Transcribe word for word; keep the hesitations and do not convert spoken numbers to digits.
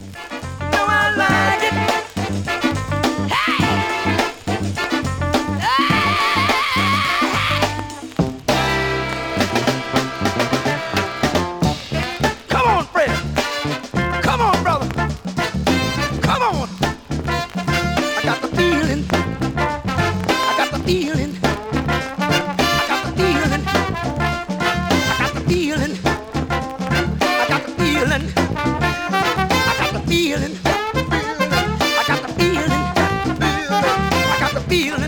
know I like it. Hey! Come on, Fred. Come on, brother. Come on. I got the feeling. I got the feeling. I got the feeling. I got the feeling. I got the feeling. I got the feeling. I got the feeling. I got the feeling.